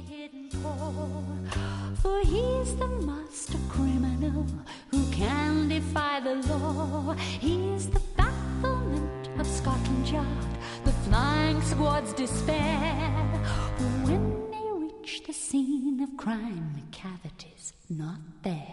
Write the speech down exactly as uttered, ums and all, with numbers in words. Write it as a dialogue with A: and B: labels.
A: hidden core, for he's the master criminal who can defy the law. He's the bafflement of Scotland Yard, the flying squad's despair. But when they reach the scene of crime, the cavity's not there.